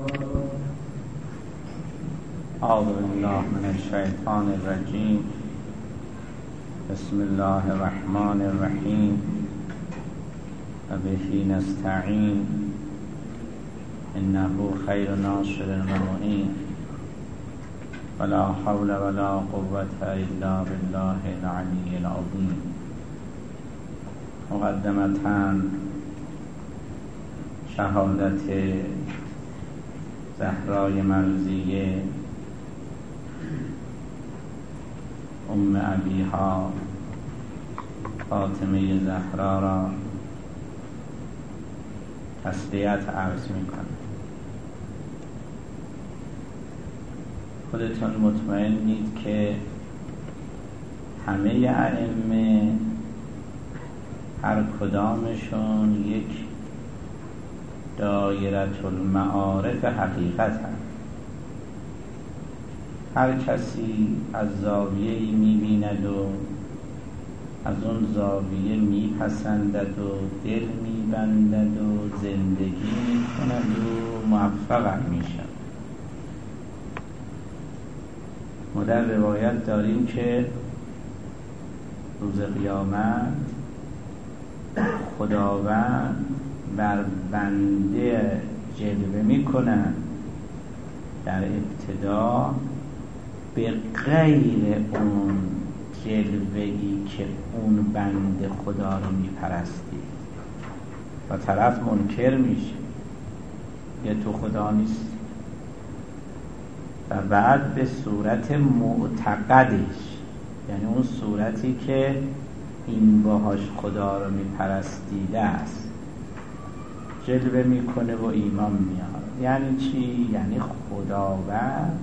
اعوذ بالله من الشیطان الرجیم. بسم الله الرحمن الرحیم و به نستعین انه خیر ناصر و معین ولا حول ولا قوة الا بالله العلی العظیم. مقدمتاً شهادت زهرای مرضیه ام ابیها فاطمه زهرا را تسلیت عرض میکنم. خودتون مطمئنید که همه ائمه هر کدامشون یک دایره المعارف حقیقت هست. هر کسی از زاویه‌ای می‌بیند و از اون زاویه میپسندد و دل میبندد و زندگی میکند و موفق میشد. ما در روایت داریم که روز قیامت خداوند بر بنده جلوه میکنند در ابتدا به غیر اون جلوه‌ای که اون بنده خدا رو میپرستی و طرف منکر میشه، یه تو خدا نیست، و بعد به صورت معتقدش، یعنی اون صورتی که این باهاش خدا رو میپرستیده است، جلوه میکنه و ایمان میاره. یعنی چی؟ یعنی خداوند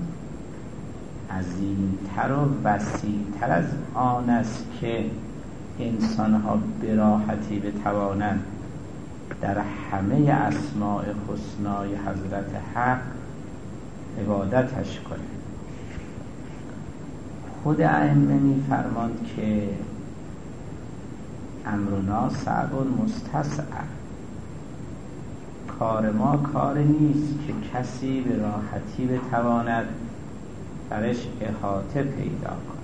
عظیمتر و وسیعتر از آن است که انسانها به راحتی بتوانند در همه اسماء حسنای حضرت حق عبادتش کنند. خود ائمه می‌فرماند که امرنا صعب مستصعب، کار ما کار نیست که کسی به راحتی بتواند برش احاطه پیدا کنه.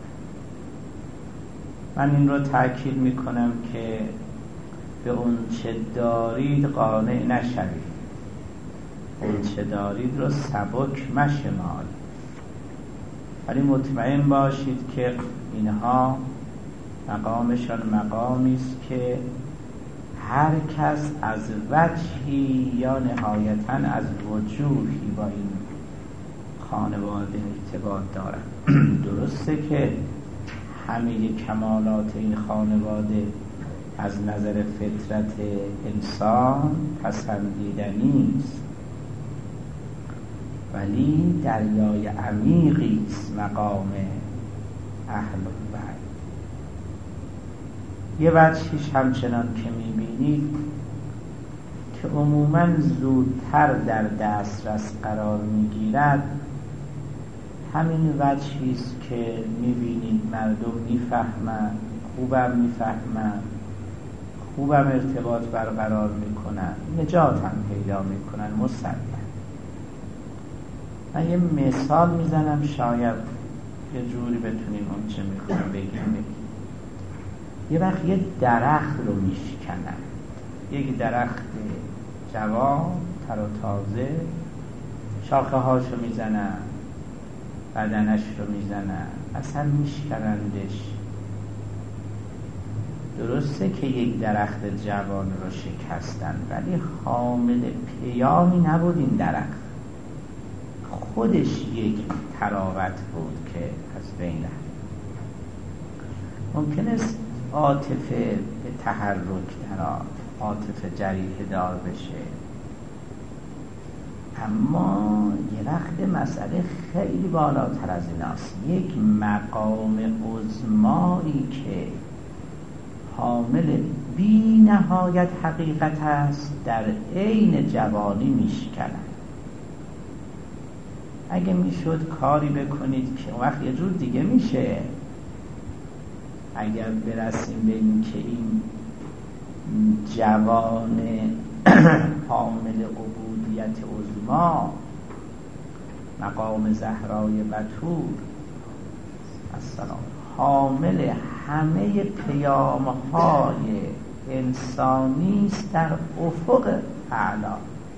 من این رو تأکید میکنم که به اون چه دارید قانع نشوید، اون چه دارید رو سبک مشمال، ولی مطمئن باشید که اینها مقامشان مقامی است که هر کس از وجهی یا نهایتاً از وجوهی با این خانواده ارتباط دارند. درسته که همه کمالات این خانواده از نظر فطرت انسان پسندیدنی است، ولی دریای عمیقی است مقام اهل بیت. یه وجهش همچنان که میبینید که عموماً زودتر در دسترس قرار میگیرد، همین وجهی است که میبینید مردم میفهمند، خوبم میفهمند، خوبم ارتباط برقرار میکنن، نجات هم پیدا میکنن مسلم. من یه مثال میزنم شاید یه جوری بتونیم اون چه میخوام بگیم. یه وقت یه درخت رو میشکنن، یک درخت جوان تر و تازه، شاخه هاشو میزنن، بدنش رو میزنن، اصلا میشکنندش. درسته که یک درخت جوان رو شکستن، ولی حامل پیامی نبود این درخت، خودش یک تراوت بود که از بین رفت. ممکن است عاطفه به تحرک درآد، عاطفه جریحه دار بشه، اما یه وقت مسئله خیلی بالاتر از ایناست. یک مقام عظمایی که حامل بی نهایت حقیقت است در عین جوانی میشکنن. اگه میشد کاری بکنید که وقت یه جور دیگه میشه، اگر برسیم به این که این جوان حامل عبودیت عظما مقام زهرای بتول السلام حامل همه پیام‌های انسانی است در افق اعلی.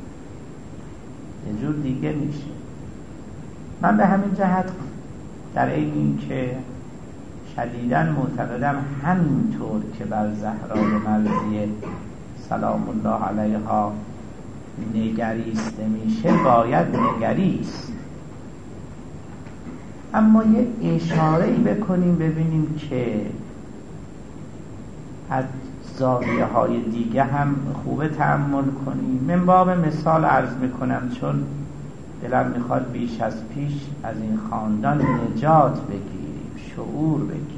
یه جور دیگه میشه. من به همین جهت در این که شدیداً معتقدم همینطور که بر زهرای مرضیه سلام الله علیها نگریسته میشه باید نگریست. اما یه اشاره‌ای بکنیم ببینیم که از زاویه‌های دیگه هم خوبه تأمل کنیم. من باب مثال عرض میکنم چون دلم میخواد بیش از پیش از این خاندان نجات بگیریم، شعور بگیریم.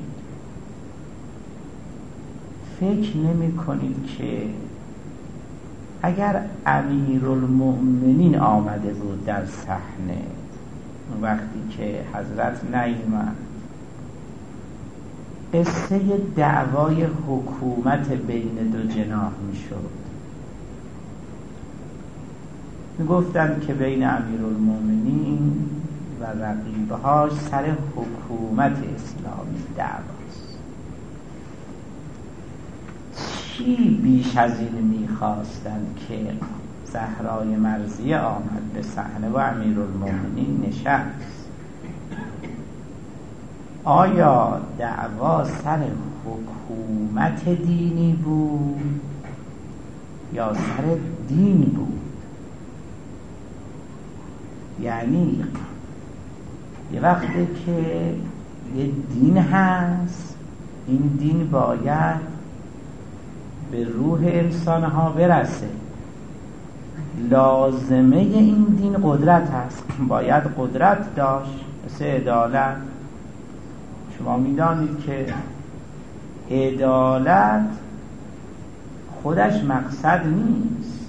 فکر نمی کنید که اگر امیرالمؤمنین آمده بود در صحنه وقتی که حضرت نیامد، قصه دعوای حکومت بین دو جناح میشد؟ میگفتند که بین امیرالمؤمنین و رقیبهاش سر حکومت اسلامی دعواست. چی بیش از این میخواستند که زهرای مرضیه آمد به صحنه و امیرالمؤمنین نشست؟ آیا دعوا سر حکومت دینی بود یا سر دین بود؟ یعنی یه وقتی که یه دین هست، این دین باید به روح انسانها برسه. لازمه این دین قدرت هست، باید قدرت داشت، مثل عدالت. شما میدانید که عدالت خودش مقصد نیست،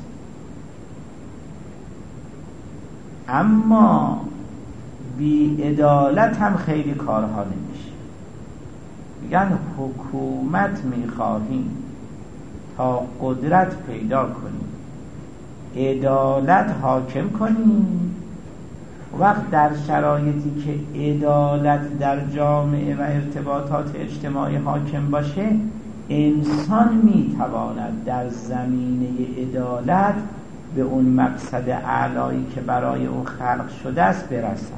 اما بی عدالت هم خیلی کارها نمیشه. میگن حکومت میخواهیم تا قدرت پیدا کنیم، عدالت حاکم کنیم. وقت در شرایطی که عدالت در جامعه و ارتباطات اجتماعی حاکم باشه، انسان میتواند در زمینه عدالت به اون مقصد اعلایی که برای اون خلق شده است برسد.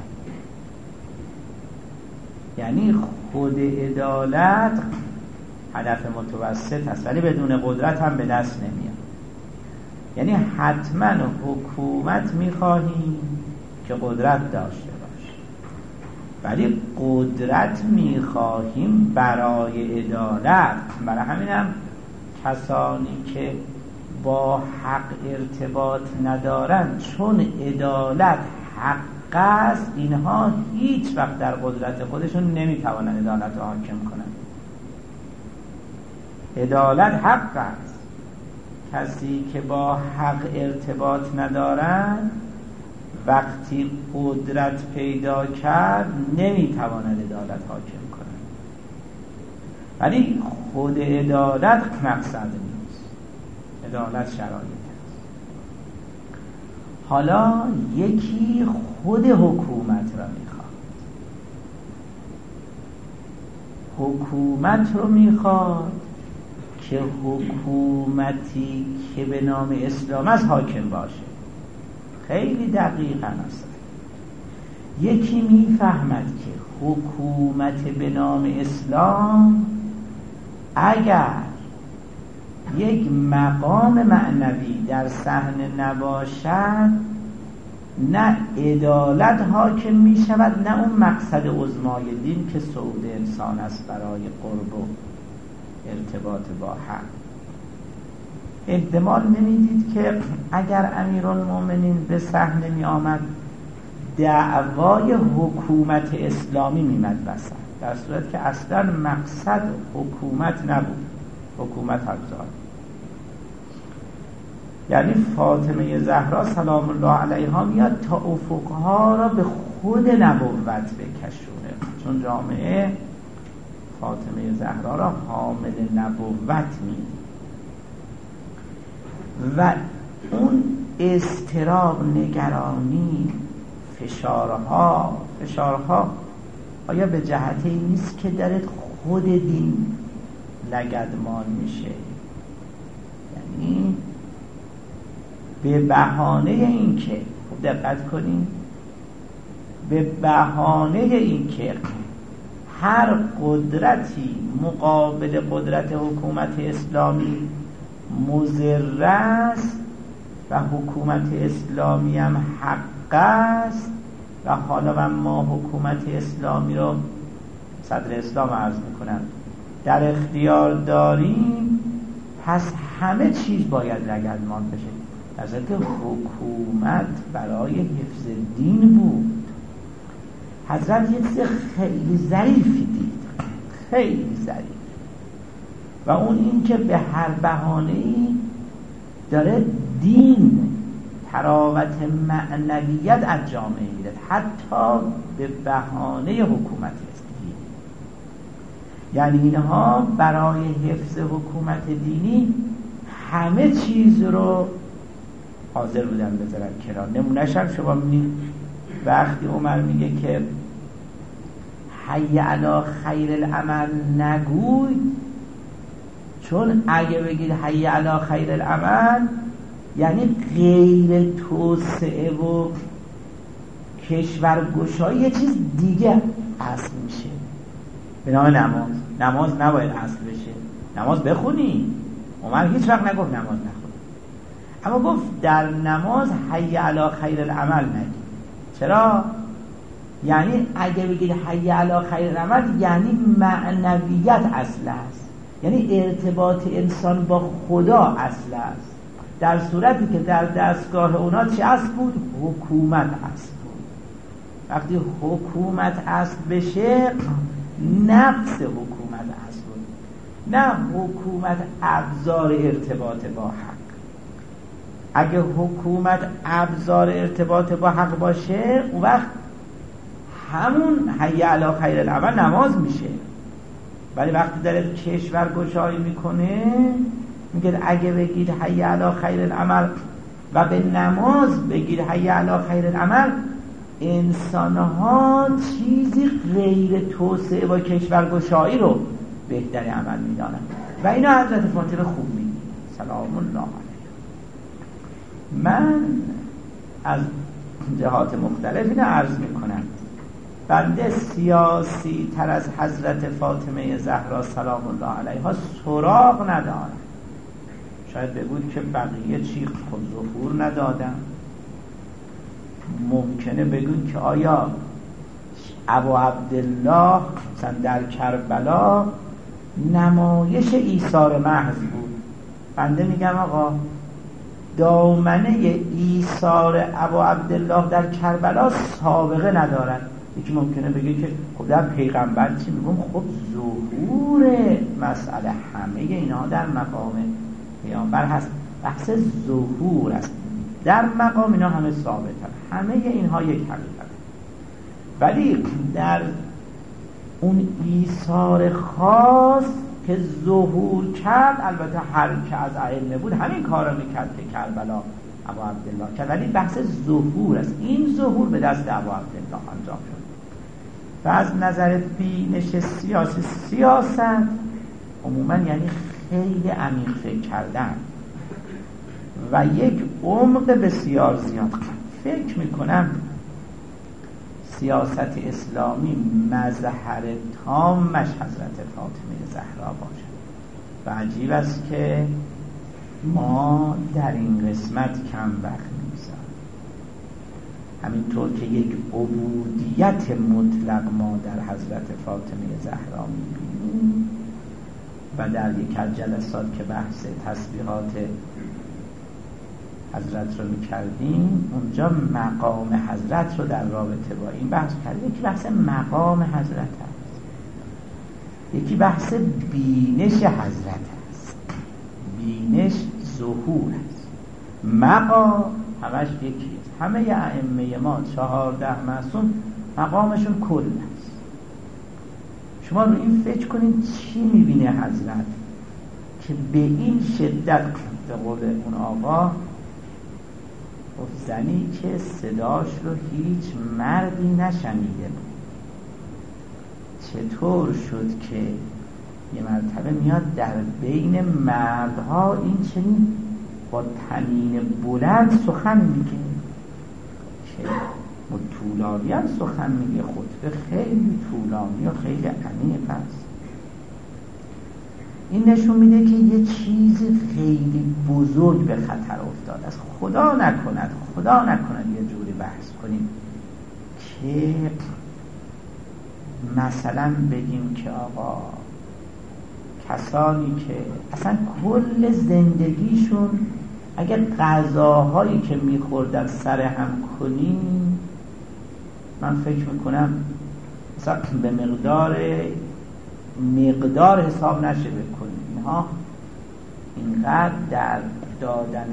یعنی خود عدالت هدف متوسط است، ولی بدون قدرت هم به دست نمیاد. یعنی حتما حکومت میخواهیم که قدرت داشته باشه، ولی قدرت میخواهیم برای عدالت. برای همینم کسانی که با حق ارتباط ندارن، چون عدالت حق است، اینها هیچ وقت در قدرت خودشون نمیتوانند عدالت رو حاکم کنند. عدالت حق است. کسی که با حق ارتباط ندارن وقتی قدرت پیدا کرد نمیتواند عدالت حاکم کنند. ولی خود عدالت مقصد نیست، عدالت شرایط است. حالا یکی خود حکومت را میخواد، حکومت رو میخواد که حکومتی که به نام اسلام از حاکم باشه. خیلی دقیقا است. یکی میفهمد که حکومت به نام اسلام اگر یک مقام معنوی در صحنه نباشد، نه عدالت حاکم می شود، نه اون مقصد عظمای دین که صعود انسان است برای قرب و ارتباط با حق. احتمال نمیدید که اگر امیرالمؤمنین به صحنه می آمد دعوای حکومت اسلامی می مد وسط، در صورت که اصلا مقصد حکومت نبود، حکومت ابزار. یعنی فاطمه زهرا سلام الله علیها میاد تا افقها را به خود نبوت بکشونه، چون جامعه فاطمه زهرا را حامل نبوت میدید و اون اضطراب، نگرانی، فشارها آیا به جهت این نیست که درت خود دین لگدمان میشه؟ یعنی به بهانه این که، خوب دقت کنین، به بهانه این که هر قدرتی مقابل قدرت حکومت اسلامی مضر است و حکومت اسلامی هم حق است و حالا ما حکومت اسلامی رو، صدر اسلام عرض میکنم، در اختیار داریم، پس همه چیز باید لگدمان بشه. در صورتی که حکومت برای حفظ دین بود. حضرت یه چیز خیلی ظریفی دید، خیلی ظریف، و اون این که به هر بهانه‌ای داره دین، تراوت معنویت از جامعه میده، حتی به بهانه حکومت دینی. یعنی اینها برای حفظ حکومت دینی همه چیز رو حاضر بودن بذارن کنار. نمونه‌ش هم شما می‌بینید وقتی عمر میگه که حی علی خیر العمل نگوی، چون اگه بگید حی علی خیر العمل یعنی غیر توسعه و کشورگشایی یه چیز دیگه اصل میشه به نام نماز نباید اصل بشه. نماز بخونی، عمر هیچ وقت نگفت نماز نخون، اما گفت در نماز حی علی خیر العمل نگید. چرا؟ یعنی اگه بگید حی علی خیر العمل یعنی معنویت اصل است، یعنی ارتباط انسان با خدا اصل است، در صورتی که در دستگاه اونا چه اصل بود؟ حکومت اصل بود. وقتی حکومت اصل بشه، نفس حکومت اصل بود، نه حکومت ابزار ارتباط با حق. اگه حکومت ابزار ارتباط با حق باشه، اون وقت همون حی علی خیر العمل نماز میشه. ولی وقتی داره کشور گشایی میکنه، میگه اگه بگید حی علی خیر العمل و به نماز بگید حی علی خیر العمل، انسانها چیزی غیر توسعه و کشور گشایی رو بهتر عمل میدانن. و اینا حضرت فاطمه خوب میگه سلام الله علیه. من از جهات مختلف اینو عرض میکنم، بنده سیاسی تر از حضرت فاطمه زهرا سلام الله علیها سراغ ندارم. شاید بگوید که بقیه چی خود ظهور ندادم. ممکنه بگوید که آیا ابو عبدالله مثلا در کربلا نمایش ایثار محض بود؟ بنده میگم آقا دامنه ایثار ابو عبدالله در کربلا سابقه ندارد. یکی ممکنه بگه که خب در پیغمبر چی میگم؟ خب ظهور مسئله همه اینها در مقام پیامبر هست، بحث ظهور است. در مقام اینا همه ثابت هست، همه اینها یک حقیقت. ولی در اون ایثار خاص که ظهور کرد، البته هر که از ائمه بود همین کارا میکرد که کربلا ابو عبدالله کرد، ولی بحث ظهور است. این ظهور به دست ابو عبدالله انجام شد. و از نظر بینش سیاسی، سیاست عموما یعنی خیلی عمیق فکر کردن و یک عمق بسیار زیاد. فکر میکنم سیاست اسلامی مظهر تامش حضرت فاطمه زهرا باشد. و عجیب است که ما در این قسمت کم وقت می‌گذاریم. همینطور که یک عبودیت مطلق ما در حضرت فاطمه زهرا می‌بینیم و در یک از جلسات که بحث تسبیحات حضرت رو می‌کردیم، اونجا مقام حضرت رو در رابطه با این بحث کردیم. یکی بحث مقام حضرت هست، یکی بحث بینش حضرت هست. بینش ظهور است، مقام همش یکی است. همه ائمه ما 14 معصوم مقامشون کل است. شما رو این فکر کنید چی می‌بینه حضرت که به این شدت به قول اون آقا گفت زنی که صداش رو هیچ مردی نشنیده بود چطور شد که یه مرتبه میاد در بین مردها این چنین با طنین بلند سخن میگه که طولانی هم سخن میگه، خطبه خیلی طولانی و خیلی عمیق است. این نشون میده که یه چیز خیلی بزرگ به خطر افتاده است. خدا نکند یه جوری بحث کنیم که مثلا بگیم که آقا کسانی که اصلا کل زندگیشون اگر غذاهایی که میخوردن سر هم کنیم، من فکر میکنم مثلا به مقدار حساب نشه بکنیم. اینها اینقدر در دادن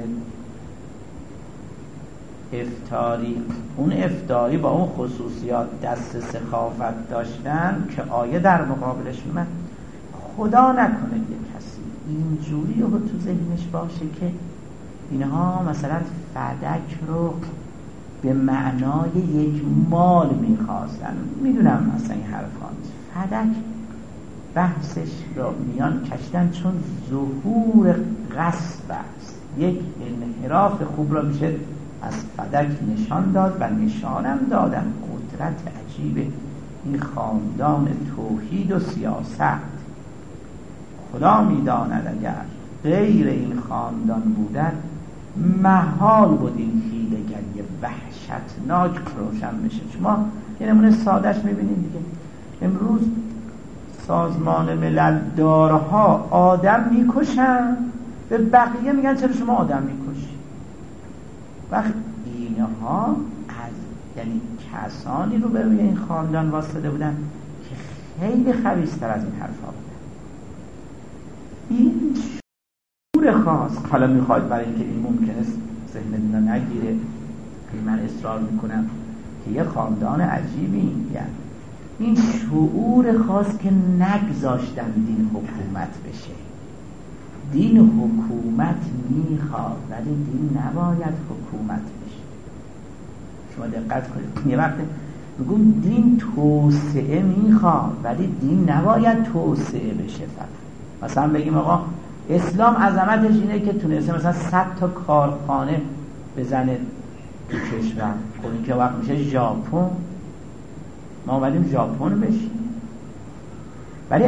افطاری، اون افطاری با اون خصوصیات دست سخافت داشتن که آیه در مقابلش میمد. خدا نکنه یه کسی اینجوری رو تو ذهنش باشه که اینها مثلا فدک رو به معنای یک مال میخواستن. میدونم مثلا این حرفان فدک بحثش رو میان کشیدن چون ظهور غصب است. یک انحراف خوب رو میشه از فدک نشان داد و نشانم دادن قدرت عجیب این خاندان توحید و سیاست. خدا میداند اگر غیر این خاندان بودن محال بود این حیله‌گری وحشتناک روشن بشه. شما یه نمونه سادهش میبینید دیگه. امروز سازمان ملل دارها آدم میکشن، به بقیه میگن چرا شما آدم میکشی؟ وقت اینها از یعنی کسانی رو به روی این خاندان واسطه بودن که خیلی خبیث‌تر از این حرفا بودن. این شعور خاص، حالا میخواید برای اینکه این ممکنه ذهنتون نگیره من اصرار میکنم که یه خاندان عجیبی یعنی این شعور خاص که نگذاشتن دین حکومت بشه. دین حکومت میخواد ولی دین نباید حکومت بشه. شما دقت کنید، یه وقت میگم دین توسعه میخواد ولی دین نباید توسعه بشه. فقط مثلا بگیم آقا اسلام عظمتش اینه که تونسته مثلا 100 تا کارخانه بزنه تو کشور. خب این که وقت میشه ژاپن، ما اومدیم ژاپن بشیم. ولی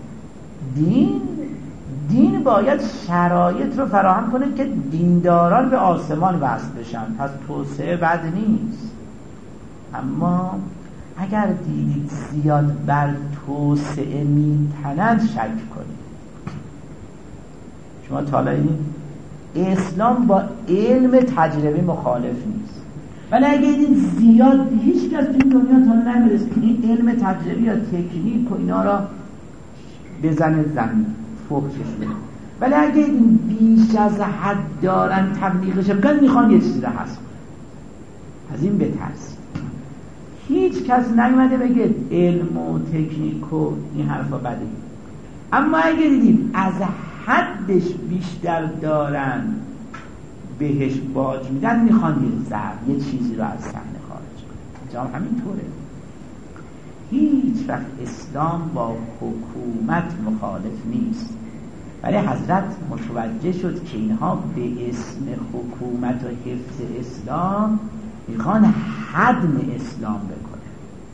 دین باید شرایط رو فراهم کنه که دینداران به آسمان وصل بشن. پس توسعه بد نیست، اما اگر دیدید زیاد بر توسعه میتنند شک کنید. شما تا این اسلام با علم تجربی مخالف نیست، ولی اگه این زیاد هیچ کس تو دنیا تا نمیرسه این علم تجربی یا تکنیک و اینا را بزنه زمین فوقش بده. ولی اگه این بیش از حد دارن تبلیغش بکنن، میخوان یه چیزی را حذف کنن. از این بترسید. هیچ کس نمیده بگه علم و تکنیک و این حرفا بده، اما اگه دیدیم از حدش بیشتر دارن بهش باج میدن، میخوان یه چیزی رو از صحنه خارج کنن. جام همینطوره. هیچ وقت اسلام با حکومت مخالف نیست، ولی حضرت متوجه شد که اینها به اسم حکومت و حفظ اسلام میخوان هدم اسلام بکنه.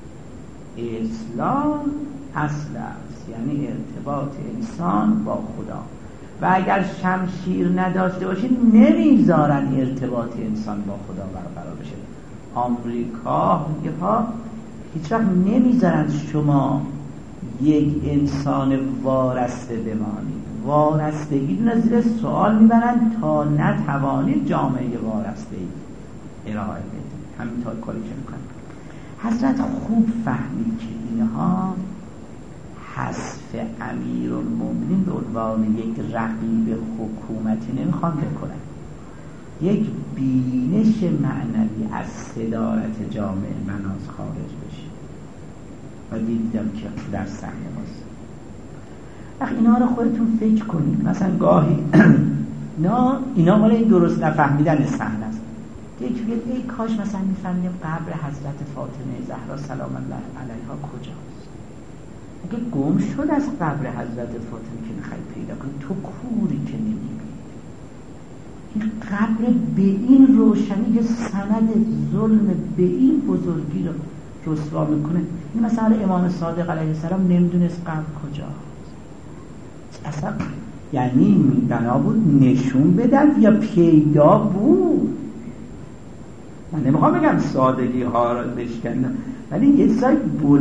اسلام اصل است، یعنی ارتباط انسان با خدا، و اگر شمشیر نداشته باشید نمیذارن ارتباط انسان با خدا برقرار بشه. آمریکا هیچ وقت نمیذارن شما یک انسان وارسته بمانید. وارستگی رو زیر سوال میبرن تا نتوانید جامعه وارستگی ارائه بدید. همینطور کاری که میکنن. حضرت خوب فهمید که اینها حذف امیرالمومنین به عنوان یک رقیب حکومتی نمیخوان بکنن. یک بینش معنوی از صدارت جامعه مناز خارج بشه و دیدم که در صحنه ماست. اینا رو خودتون فکر کنید. مثلا گاهی اینا مال این درست نفهمیدن صحنه است. ای کاش مثلا میفهمیدیم قبر حضرت فاطمه زهرا سلام الله علیها کجاست. اگه گم شد از قبر حضرت فاطمه که میخوای پیدا کنی، تو کوری که نمیبینی. این قبر به این روشنی که سند ظلم به این بزرگی رو رسوا میکنه. این مثلا امام صادق علیه السلام نمیدونست قبر کجاست اصلا، یعنی بنا بود نشون بدن یا پیدا بود. من نمیخوام بگم سادگی ها رو بشکنم، ولی یه سای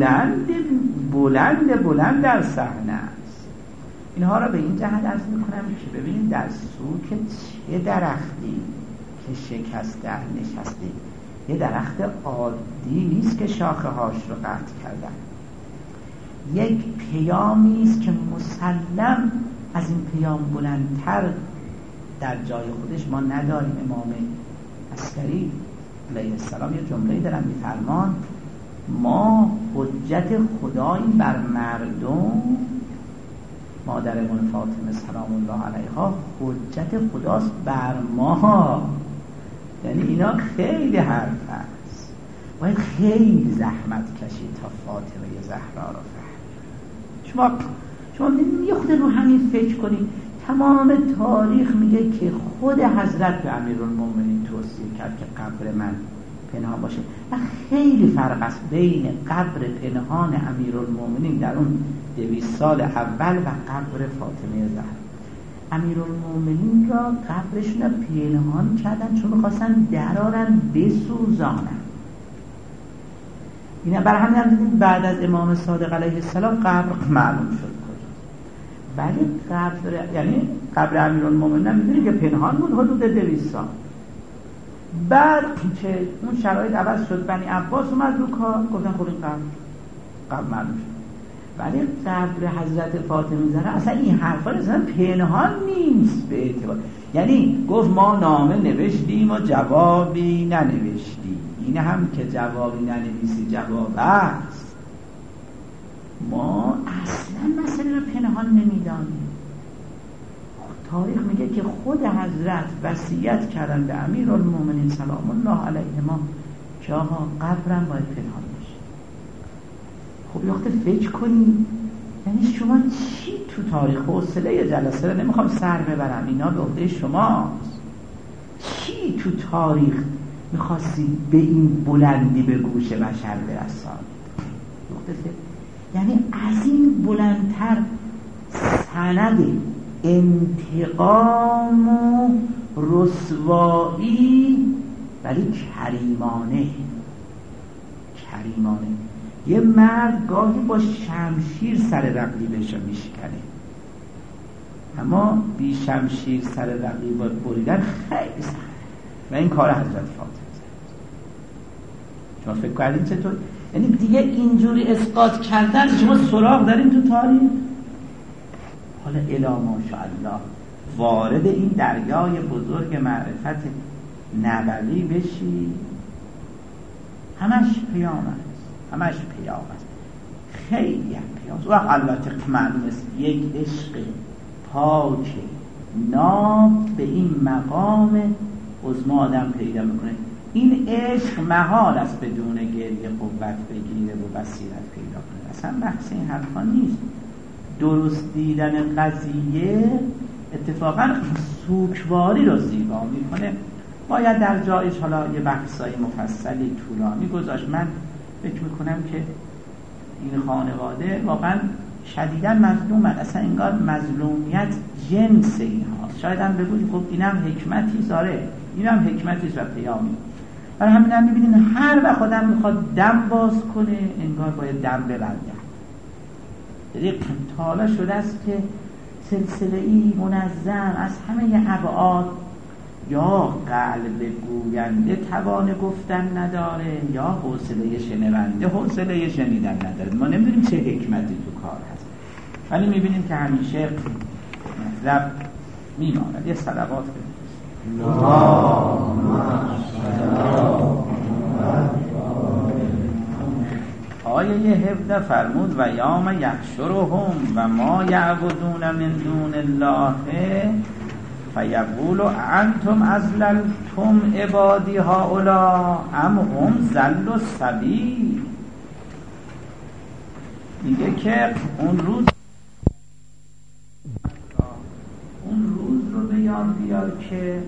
بلند در صحنه است. اینها رو به این جهت عرض میکنم که ببینید در سوک چه درختی که شکسته نشسته، یه درخت عادی نیست که شاخه هاش رو قطع کردن، یک پیامی است که مسلم از این پیام بلندتر در جای خودش ما نداریم. امام عسکری علیه السلام یه جمله دارن میفرمان ما حجت خداییم بر مردم، مادرمون فاطمه سلام الله علیها حجت خداست بر ما. یعنی اینا خیلی حرف هست، باید خیلی زحمت کشید تا فاطمه زهرا رو فهم. شما یه خود رو همین فکر کنید. تمام تاریخ میگه که خود حضرت به امیرالمومنین توصیه کرد که قبر من پنهان باشه و خیلی فرق است بین قبر پنهان امیرالمومنین در اون 200 سال اول و قبر فاطمه زهرا. امیرالمومنین را قبرشون را پنهان کردن چون می‌خواستن درارن بسوزانن. اینا برای همین هم دیدیم بعد از امام صادق علیه السلام قبر معلوم شد کجا. ولی یعنی قبر امیرالمومنین می‌دونید که پنهان بود حدود 200 سال. بعد که اون شرایط عوض شد بنی عباس اومد رو کار، گفتن خب این قبر معلوم شد. ولی قبر حضرت فاطمه زهرا اصلا این حرفا اصلا پنهان نیست به اعتبار، یعنی گفت ما نامه نوشتیم و جوابی ننوشتیم، این هم که جوابی ننویسی جواب است. ما اصلا مسئله رو پنهان نمیدانیم. تاریخ میگه که خود حضرت وصیت کردن به امیرالمومنین سلام الله علیهما که آقا قبرم باید پنهان بشه. خب یه وقت فکر کنید، یعنی شما چی تو تاریخ، حوصله جلسه رو نمیخوام سر ببرم، اینا به عهده شماست، چی تو تاریخ میخواستی به این بلندی به گوش بشر برسانید؟ یعنی از این بلندتر سند انتقام و رسوایی، ولی کریمانه. یه مرد گاهی با شمشیر سر رقیبش رو میشکنه، اما بی شمشیر سر رقیب بریدن خیلی سخت و این کار حضرت فاطمه زهرا. شما فکر کردین چطور؟ یعنی دیگه اینجوری اسقاط کردن شما سراغ دارین تو تاریخ؟ حالا الا ماشاءالله وارد این دریای بزرگ معرفت نبوی بشی، همش پیام است، خیلی هم پیام است. و البته معلوم است یک عشق پاک ناب به این مقام عظمی آدم پیدا میکنه. این عشق محال است بدون گریه قوت بگیره و بصیرت پیدا کنه. اصلا بحث این حرفا نیست. درست دیدن قضیه اتفاقا سوکواری رو زیبا میکنه. باید در جایش حالا یه بحثای مفصلی طولانی گذاشت. من فکر میکنم که این خانواده واقعا شدیداً مظلومه، اصلا انگار مظلومیت جنس این هاست. شاید هم بگوید خب اینم حکمتی داره، اینم حکمتی و پیامی. برای همین هم میبینین هر وقت خودم میخواد دم باز کنه انگار باید دم ببنده. یعنی حالا شده است که سلسله‌ای منظم از همه ابعاد، یا قلب گوینده توان گفتن نداره یا حوصله شنونده حوصله شنیدن نداره. ما نمیدونیم چه حکمتی تو کار هست، ولی میبینیم که همیشه مطلب میماند. یه صلوات بگیم. آیه 17 فرمود و یوم یحشرهم و ما یعبدون من دون الله فیقول انتم ازللتم عبادی هؤلاء ام هم ضلوا السبیل. میگه که اون روز رو به یاد بیار که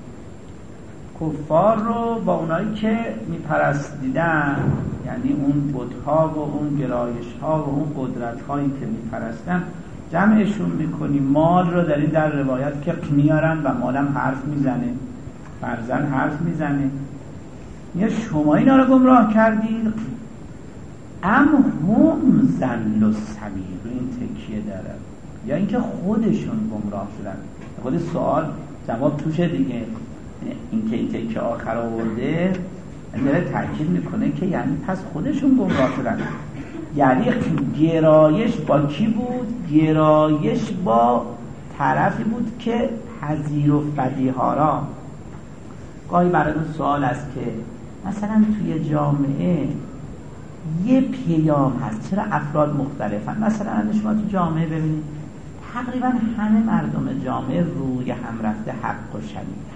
کفار رو با اونایی که میپرستیدن، یعنی اون بت‌ها و اون گرایش‌ها و اون قدرت‌هایی که میپرستن، جمعشون میکنی. مال رو در این در روایت که میارن و مالم حرف میزنه، فرزن حرف میزنه. یا شما اینا رو گمراه کردید ام هم ضلوا السبیل، رو این تکیه داره، یا اینکه خودشون گمراه شدن. خود سوال جواب توشه دیگه. این که این تکیه آخر آورده داره تاکید میکنه که یعنی پس خودشون گمراه شدن. یعنی گرایش با کی بود؟ گرایش با طرفی بود که پذیرفت بدیها را. گاهی برای اون سوال است که مثلا توی جامعه یه پیام هست، چرا افراد مختلفن؟ مثلا شما تو جامعه ببینید تقریبا همه مردم جامعه روی هم رفته حق و شنیدن.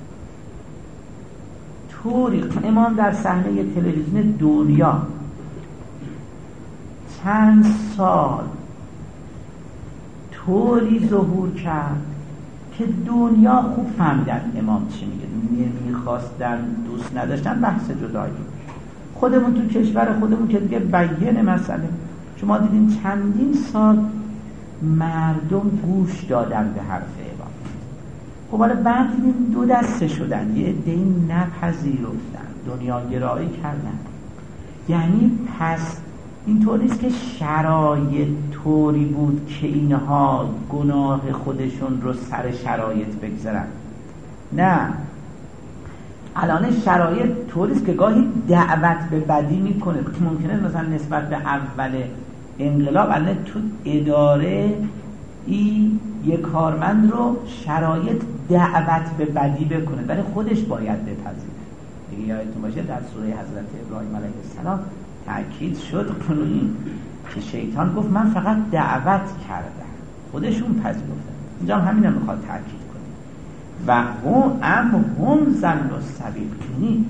طوری امام در صحنه تلویزیون دنیا چند سال طوری ظهور کرد که دنیا خوب فهمیدن امام چی میگه. نمیخواستن، دوست نداشتن، بحث جدایی. خودمون تو کشور خودمون که دیگه بیان مسئله، شما دیدین چندین سال مردم گوش دادن به حرف امام. خب حالا بعد دیدین دو دسته شدن، یه عده‌ای نپذیرفتن، دنیاگرایی کردن. یعنی پس اینطور نیست که شرایط طوری بود که اینها گناه خودشون رو سر شرایط بگذارن. نه، الان شرایط طوری است که گاهی دعوت به بدی میکنه. ممکنه مثلا نسبت به اول انقلاب الان تو اداره یک کارمند رو شرایط دعوت به بدی بکنه، ولی خودش باید بپذیره. دیگه یادتون باشه در سوره حضرت ابراهیم علیه السلام تأکید شد این که شیطان گفت من فقط دعوت کردم، خودشون پذیرفتن. اینجا همین رو میخواد تأکید کنه. و هم ضلوا السبیل، یعنی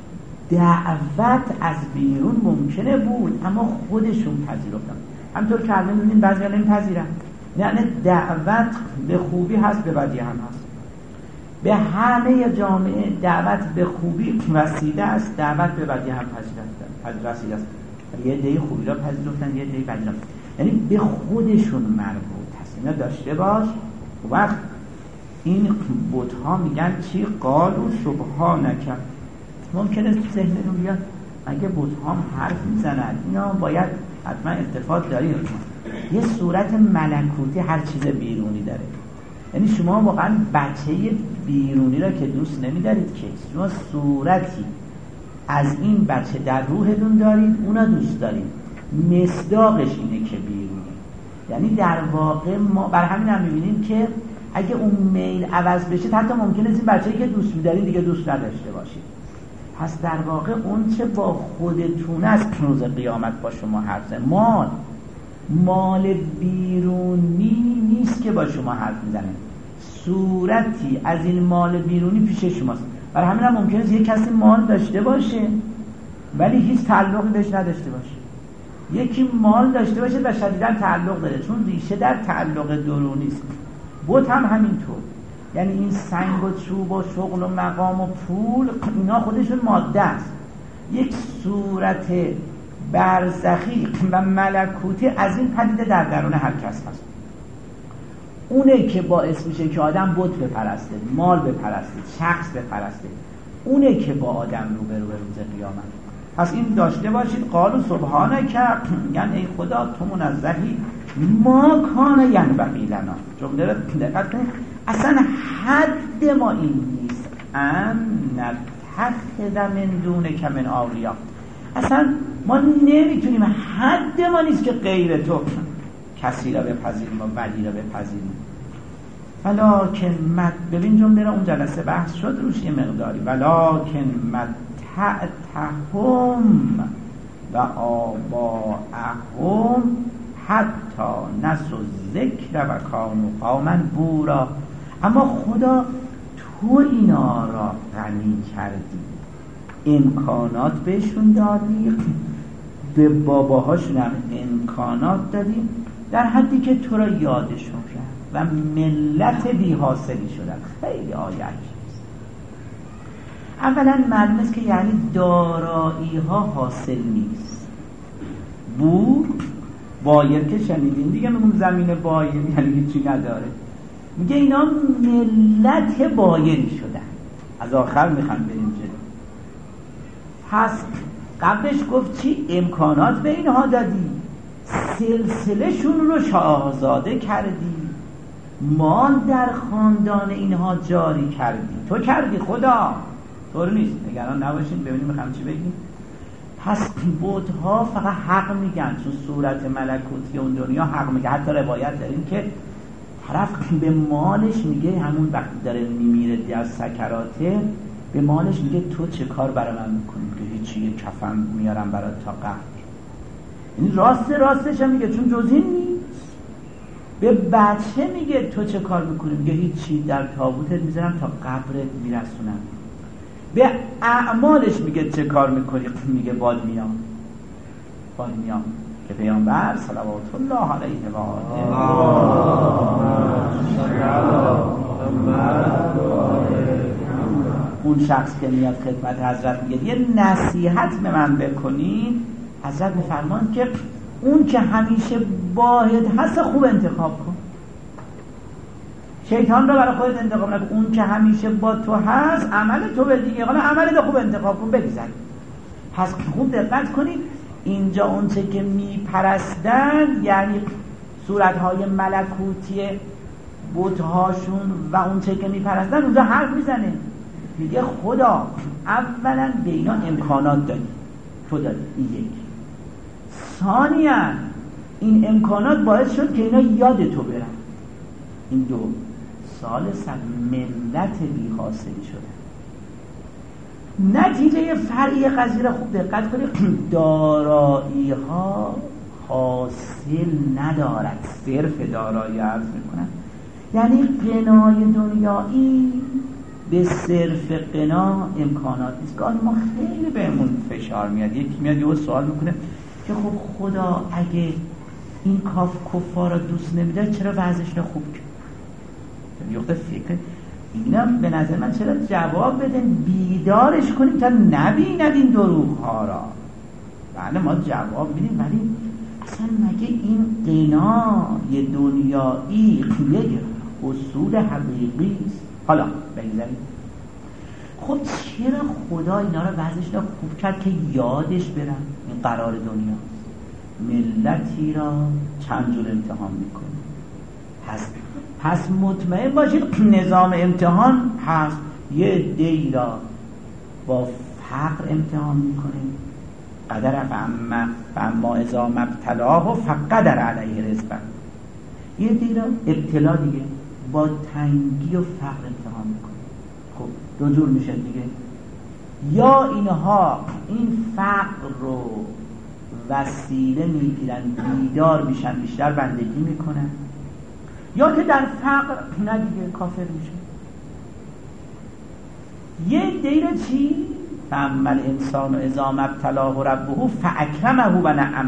دعوت از بیرون ممکنه بود اما خودشون پذیرفتن. همطور که الان می‌بینید بعضی‌ها نمی‌پذیرن. یعنی دعوت به خوبی هست، به بدی هم هست. به همه جامعه دعوت به خوبی رسیده است، دعوت به بدی هم رسیده است. یه عده خوبی را پذیرفتن، یه عده بدی را. یعنی به خودشون مربوط هست. اینا داشته باش. وقت این بت‌ها میگن چی؟ قالوا سبحانک. ممکنه تو ذهنتون بیاد اگه بت‌ها حرف میزنن اینا باید حتما التفات دارید. یه صورت ملکوتی هر چیز بیرونی داره. یعنی شما واقعا بچه بیرونی را که دوست نمی‌دارید که شما صورتی از این بچه در روحتون دارید، اونا دوست دارید. مصداقش اینه که بیرونی. یعنی در واقع ما بر همین هم می‌بینیم که اگه اون میل عوض بشه حتی ممکنه این بچه‌ای که دوست می‌دارید دیگه دوست نداشته باشید. پس در واقع اون چه با خودتون است روز قیامت با شما حرف زنه. مال بیرونی نیست که با شما حرف میزنه، صورتی از این مال بیرونی پیش شماست. برای همین هم ممکنه یک کسی مال داشته باشه ولی هیچ تعلقی بهش نداشته باشه. یکی مال داشته باشه و شدیداً تعلق داره، چون ریشه در تعلق درونی است. بت هم همینطور. یعنی این سنگ و چوب و شغل و مقام و پول اینا خودشون ماده است. یک صورت برزخی و ملکوتی از این پدیده در درون هر کس هست. اونه که باعث میشه که آدم بت بپرسته، مال بپرسته، شخص بپرسته. اونه که با آدم روبرو به روز قیامت. پس این داشته باشید. قالوا سبحانک، یعنی ای خدا تو منزهی، ما کان ینبغی لنا. جمله رو دقت کنید، اصلا حد ما این نیست ان نتخذ من دونک من اولیاء. اصلا ما نمیتونیم، حد ما نیست که غیر تو کسی را بپذیریم و ولی را بپذیریم. ولکن ببین جمله را اون جلسه بحث شد روش یه مقداری. ولکن متعتهم و آباءهم حتی نسوا الذکر و کانوا قوما بورا. اما خدا تو اینا را غنی کردی، امکانات بهشون دادی، به باباهاشون هم امکانات دادی در حدی که تو را یادشون رفت و ملت بی حاصلی شدن. خیلی آیه اولا معلوم است که یعنی دارایی ها حاصل نیست. بایر که شنیدین دیگه، میگم زمین بایر یعنی هیچی نداره، میگه اینا ملت بایری شدن. از آخر میخوام بریم جلو. پس قبلش گفت چی؟ امکانات به اینها دادی، سلسله شون رو شاهزاده کردی، مال در خاندان اینها جاری کردی. تو کردی، خدا طور نیست، نگران نباشین. ببینیم میخوام چی بگیم. پس بت‌ها فقط حق میگن، چون صورت ملکوتی اون دنیا حق میگه. حتی روایت داریم که طرف به مالش میگه، همون وقتی داره میمیره در سکراته، به مالش میگه تو چه کار برای من میکنی؟ که هیچی، یه کفن میارم برات تا قبر. این راستش هم میگه، چون جز این نیست. به بچه میگه تو چه کار میکنی؟ میگه هیچی، در تابوتت میذارم تا قبرت میرسونم. به اعمالش میگه چه کار میکنی؟ میگه باد میام که پیامبر صلوات الله علیه و آله اون شخص که میاد خدمت حضرت میگه یه نصیحت به من بکنید، حضرت میفرمان که اون که همیشه واحد هست خوب انتخاب کن، شیطان رو برای خودت انتخاب نکن. اون که همیشه با تو هست عمل تو به دیگه، حالا عمل تو خوب انتخاب کن، بگذار. پس خوب دقت کنید، اینجا اون چه که میپرستن یعنی صورتهای ملکوتی بت‌هاشون و اون چه که میپرستن، اونجا حرف میزنه، میگه خدا اولا به اینا امکانات دادی، تو دادی، این یک. ثانیاً این امکانات باعث شد که اینا یاد تو برن، این دو. ثالثاً ملت بی حاصلی شدن. نتیجه فرعی قضیه را خوب دقت کنید، دارایی ها حاصل ندارد، صرف دارایی عرض میکنن، یعنی قنای دنیایی به صرف قنا امکانات نیست. گاهی ما خیلی بهمون فشار میاد، یکی میاد یه سوال میکنه که خب خدا اگه این کفار را دوست نمیده چرا وضعش رو خوب کرد؟ یخته فکر اینم به نظر من چرا جواب بدن، بیدارش کنیم تا نبیند این دروغ ها را. بله ما جواب میدیم، ولی اصلا مگه این قنای دنیایی یک اصول حقیقی است؟ حالا بگذاریم، خب چرا خدا اینا را وضعش را خوب کرد که یادش برن این قرار دنیاست؟ ملتی را چند جور امتحان میکنه. پس مطمئن باشید نظام امتحان هست. یه دی را با فقر امتحان میکنه، قدر فاما اذا مبتلاه فقدر علیه رزقه. یه دی را ابتلا دیگه با تنگی و فقر امتحان میکنه. خب دو جور میشه دیگه، یا اینها این فقر رو وسیله میگیرن بیدار میشن، بیشتر بندگی میکنن، یا که در فقر نه دیگه کافر میشه. یه دیر چی؟ فاما الانسان اذا مبتلاه ربه فاکرمه و نعمه.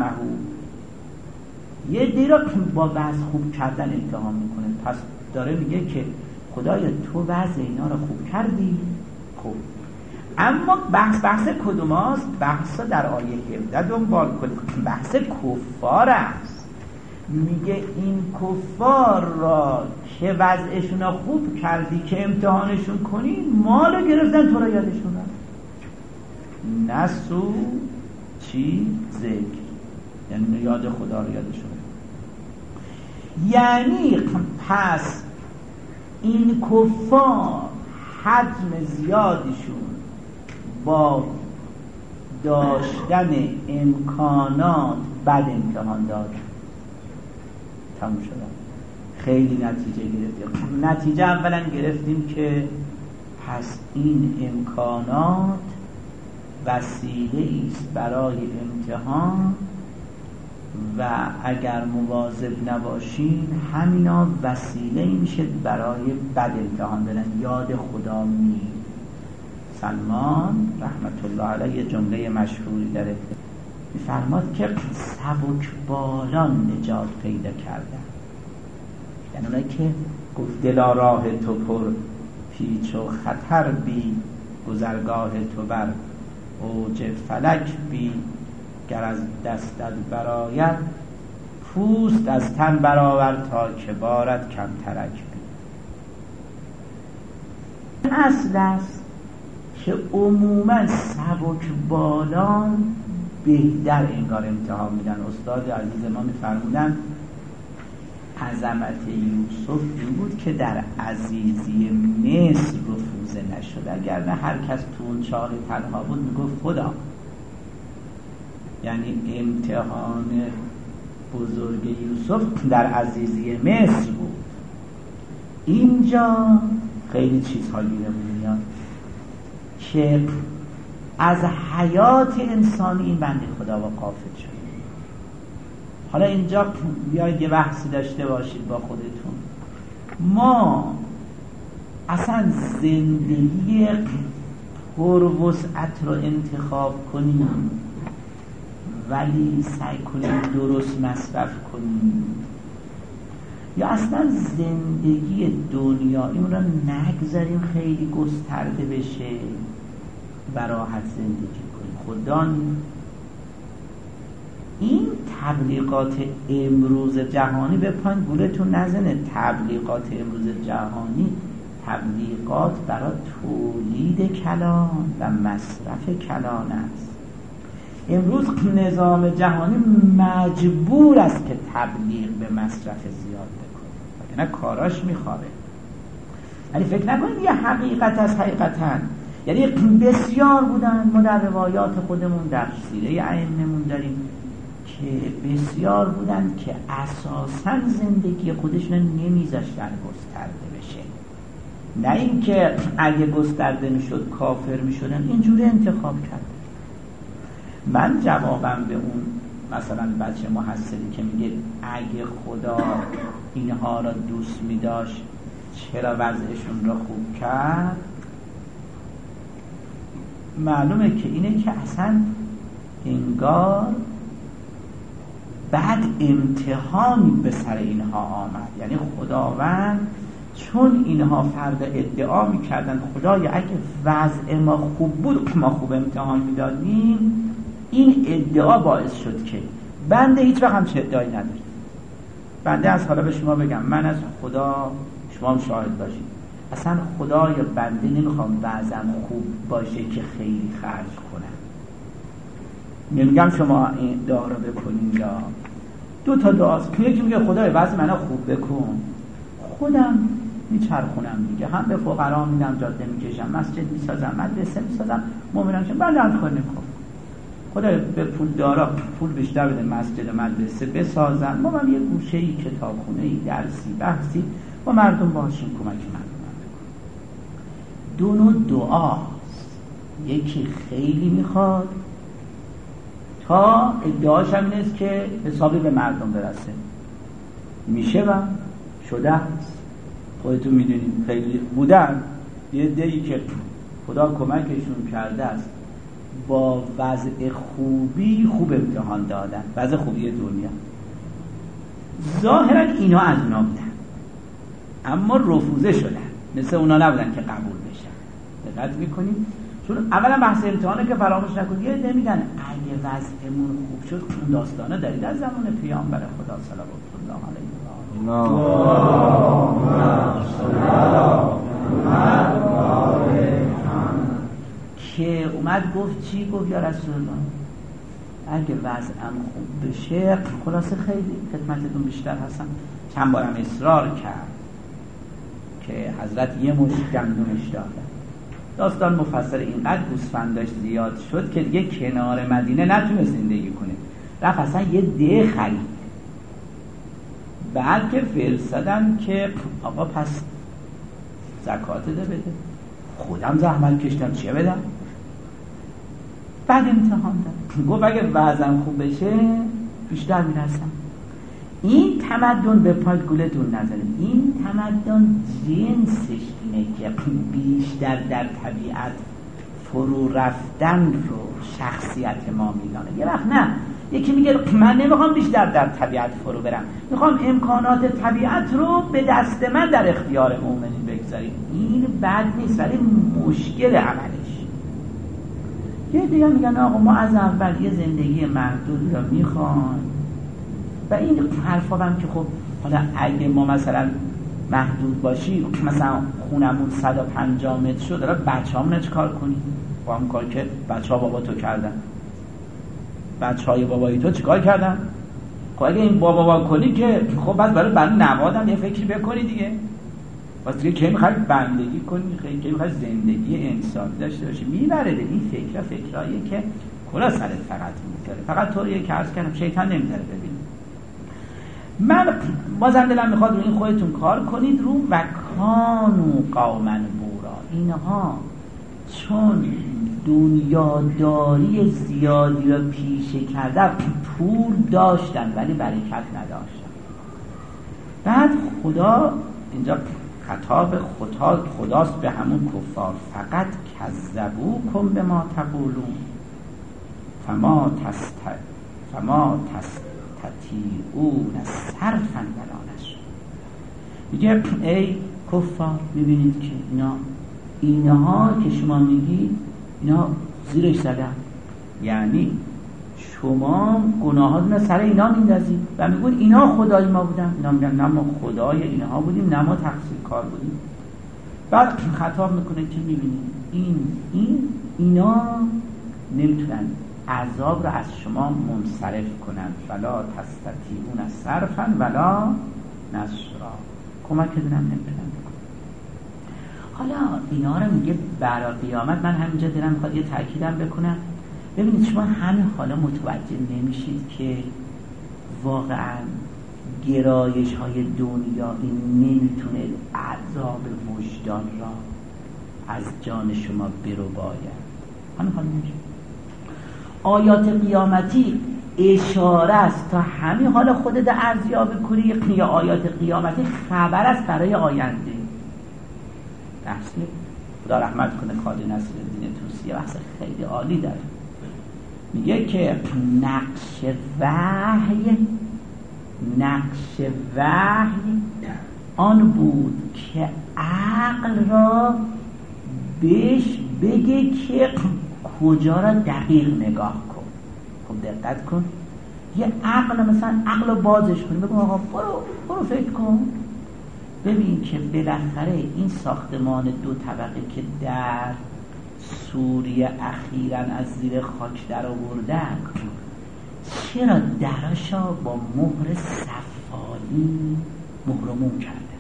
یه دیر با وضع خوب کردن امتحان میکنه. پس داره میگه که خدایا تو وضع اینا رو خوب کردی. خوب، اما بحث کدوم هست؟ بحث در آیه 17 دنبال کنید، بحث کفار است. میگه این کفار را که وضعشون رو خوب کردی که امتحانشون کنی، مال گرفتن تو را یادشون رفت. نسو چی؟ ذکر، یعنی یاد خدا رو یادشون رفت. یعنی پس این کفار حجم زیادشون با داشتن امکانات بد امتحان دادن، تموم شدن. خیلی نتیجه گرفتیم. نتیجه اولا گرفتیم که پس این امکانات وسیله است برای امتحان و اگر مواظب نباشین همینا وسیله میشه برای بد امتحان دادن. یاد خدا می سلمان رحمت الله علیه جمله مشهوری داره، میفرماد که سبک بالان نجات پیدا کردن، یعنی اونایی که گفت دلا راه تو پر پیچ و خطر بی، گذرگاه تو بر اوج فلک بی، گر از دستت برآید پوست از تن برآور تا که بارد کمترک بی. اصل است که عموما سبک بالان بهتر انگار امتحان میدن. استاد عزیز ما میفرمودن عظمت یوسف این بود که در عزیزی مصر رفوزه نشد، اگر نه هر کس تو اون چاه تنها بود میگفت خدا. یعنی امتحان بزرگ یوسف در عزیزی مصر بود. اینجا خیلی چیزها گیرمون میاد که از حیات انسانی این بنده خدا با غافل شد. حالا اینجا بیاید یه بحثی داشته باشید با خودتون. ما اصلا زندگی پروسعت رو انتخاب کنیم ولی سعی کنیم درست مصرف کنیم، یا اصلا زندگی دنیایی رو نگذاریم خیلی گسترده بشه و راحت زندگی کنیم. خدا این تبلیغات امروز جهانی به پایین گولتون نزنه. تبلیغات امروز جهانی تبلیغات برای تولید کلان و مصرف کلان است. امروز نظام جهانی مجبور است که تبلیغ به مصرف زیاد بکنه، وگرنه کاراش میخوابه. یعنی فکر نکنید یه حقیقت از حقیقتا، یعنی بسیار بودن. ما در روایات خودمون در سیره ائمه‌مون داریم که بسیار بودن که اساساً زندگی خودشون نمیذاشتن گسترده بشه، نه اینکه اگه گسترده میشد کافر میشدن، اینجوری انتخاب کرد. من جوابم به اون مثلا بچه محصلی که میگه اگه خدا اینها را دوست میداشت چرا وضعشون را خوب کرد، معلومه که اینه که اصلا انگار بعد امتحانی به سر اینها آمد. یعنی خداوند چون اینها فرد ادعا میکردن خدایا اگه وضع ما خوب بود ما خوب امتحان میدادیم، این ادعا باعث شد که بنده هیچ وقت همچه ادعایی نداره. بنده از حالا به شما بگم، من از خدا، شما هم شاهد باشید، اصلا خدا یا بنده نمیخوام وضعم خوب باشه که خیلی خرج کنم. نمیگم شما این دعا رو بکنید، یا دو تا دعاست. یکی میگه خدای وضع منو خوب بکن، خودم میچرخونم دیگه، هم به فقرا میدم، جاده میکشم، مسجد میسازم، مدرسه میسازم، مومنان شم، بنده هم کار نمیکنم. خدای به پول دارا پول بیشتر بده، مسجد و مدرسه بسازن، ما هم یه گوشه‌ای، کتابخونه‌ای، درسی، بحثی با مردم باشیم، کمک مردم بکنیم. دو نوع دعاست. یکی خیلی میخواد تا ادعاش هم این است که حسابی به مردم برسه، میشه و شده است. خودتون میدونید خیلی بودن یه عده‌ای که خدا کمکشون کرده است با وضع خوبی خوب امتحان دادن، وضع خوبی دنیا. ظاهرا اینا از اونا بودن اما رفوزه شدن، مثل اونا نبودن که قبول بشن. دقت میکنید؟ چون اولا بحث امتحانه که فراموش نکنید. یه عده میگن اگه وضعمون خوب شد، اون داستانه دارید از زمان پیامبر خدا صلوات الله علیه و آله که اومد گفت چی؟ گفت یا رسول الله اگه وضعم خوب بشه، خلاصه خیلی خدمتتون بیشتر هستم. چند بارم اصرار کرد که حضرت یه مشت گندمش دادن. داستان مفصل، اینقدر گوسفنداش زیاد شد که دیگه کنار مدینه نتونست زندگی کنه، رفت اصلا یه ده خرید. بعد که فرستادن که آقا پس زکات ده بده، خودم زحمت کشتم چیه بدم؟ بعد امتحان داد، گفت اگه وضعم خوب بشه بیشتر میرسم. این تمدن به پای گولتون نزنید، این تمدن جنسش اینه که بیشتر در طبیعت فرو رفتن رو شخصیت ما میدانه. یه وقت نه، یکی میگه من نمیخوام بیشتر در طبیعت فرو برم، میخوام امکانات طبیعت رو به دست من در اختیار مؤمنین بگذاریم. این بد نیست ولی مشکل عملش. یه دیگه میگن آقا ما از اول یه زندگی محدود رو میخوایم و این حرفا هم که خب حالا اگه ما مثلا محدود باشیم، مثلا خونمون 150 متر شد، داره بچه‌هامون چه کار کنیم؟ با هم کار که بچه‌ها بابا تو کردن، بچه‌های بابایی تو چیکار کردن؟ خب اگه این بابا کنی که خب بس برای نوادم یه فکری بکنی دیگه. واسه دیگه که می‌خوای بندگی کنی، خیلی که می‌خوای زندگی انسانی داشته باشی، میبره به این فکراییه که کلا سرت فقط میذاره. فقط طوریه که عرض کردم شیطان نمیذاره ببین. من بازم دلم میخواد رو این خودتون کار کنید رو و کانو قوما بورا. اینها چون دنیاداری زیادی را پیشه کردن، پول داشتن ولی برکت نداشتن. بعد خدا اینجا خطاب خداست به همون کفار، فقط کذبوکم بما تقولون فما تستطیعون صرفا ولا نشرا. میگه ای کفار، میبینید که اینها که شما میگید اینا زیرش زدن، یعنی شما گناهاتون سر اینا میندازید و میگون اینا خدای ما بودن. اینا میگن نه ما خدای اینها بودیم، نه ما تقصیر کار بودیم. بعد خطاب میکنه که میبینید اینا نمیتونن عذاب رو از شما منصرف کنن، فلا تستطیعون صرفا ولا نشرا، کمکتون هم نمیتونن بکنن. حالا اینا رو میگه برای قیامت. من همینجا دارم میخواد یه تأکیدم بکنم. ببینید شما همین حالا متوجه نمیشید که واقعا گرایش های دنیا این نمیتونه عذاب وجدان را از جان شما برو باید. همین حالا نمیشه. آیات قیامتی اشاره است تا همین حالا خودت ارزیابی کنی یا آیات قیامتی خبر است برای آینده. بحثی خدا رحمت کنه خالد نصیرالدین طوسی بحث خیلی عالی داره. میگه که نقش وحی آن بود که عقل را بهش بگه که کجا را دقیق نگاه کن. خب دقت کن، یه عقل مثلا عقل رو بازش کن، بگو آقا برو فکر کن، ببین که بالاخره این ساختمان 2 طبقه که در سوریه اخیراً از زیر خاک در آوردن، چرا دراشا با مهر صفالی مهرمون کرده؟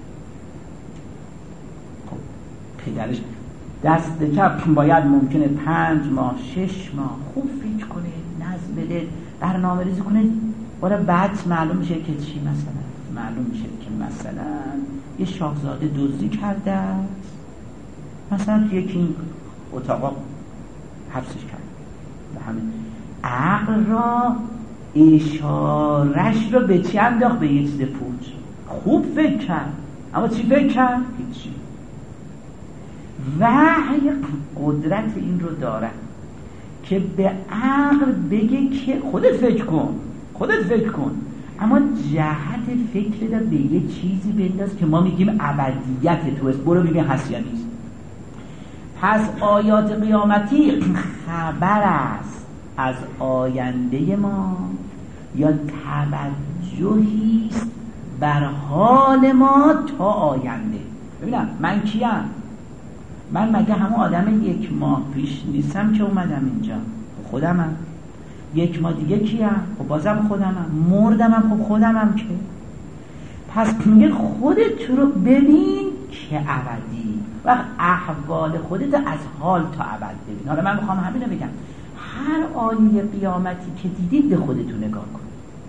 خب پدرش دست چپ باید ممکنه 5 ماه 6 ماه خوب فکر کنه، نظم بده، برنامه ریزی کنه. برای بعد معلوم میشه که چی، معلوم میشه که مثلا یه شاهزاده دزدی کرده است، مثلا یکی اتاقا حبسش کرد و همین عقل را اشارش را به چی انداخت؟ به یه چیز پوچ. خوب فکر کرد، اما چی فکر کرد؟ هیچی. وحی قدرت این رو داره که به عقل بگه که خودت فکر کن، اما جهت فکر را به یه چیزی بنداز که ما میگیم ابدیت تو است، برو ببین هست یا نیست. پس آیات قیامتی خبر است از آینده ما یا توجهی است بر حال ما تا آینده. ببینم من کیم؟ من مگه همون آدم 1 ماه پیش نیستم که اومدم اینجا؟ خودمم. 1 ماه دیگه کیم؟ خب بازم خودمم. مردمم، خب خودمم که. پس میگه خودت رو ببین که ابدی و احوال خودت از حال تا ابد ببین. حالا من میخوام همین رو بگم، هر آیه قیامتی که دیدید به خودتون نگاه کن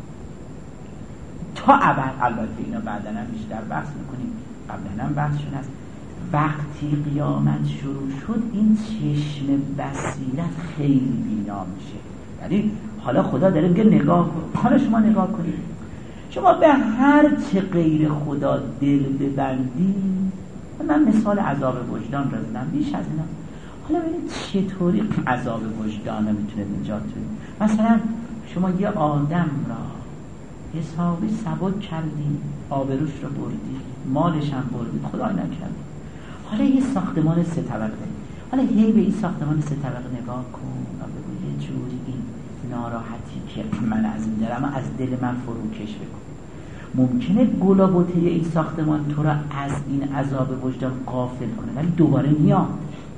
تا ابد. البته اینا بعداً هم بیشتر بحث میکنیم، قبلا هم بحثشون هست. وقتی قیامت شروع شد این چشم بصیرت خیلی بینا میشه. یعنی حالا خدا داره میگه نگاه کن. حالا شما نگاه کنید، شما به هر چه غیر خدا دل ببندی، من مثال عذاب وجدان رو زدم، بیش از اینا. حالا ببینید چطوری عذاب وجدان رو میتونه نجات بده. مثلا شما یه آدم را حسابی سبک کردی، آبروش رو بردی، مالش هم بردی، خدای نکرد. حالا یه ساختمان 3 طبقه، حالا هی به این ساختمان 3 طبقه نگاه کن و بگو یه جوری این ناراحتی که من از این دارم از دل من فروکش بکن. ممکنه گل و بوته این ساختمان تو را از این عذاب وجدان غافل کنه، ولی دوباره میاد،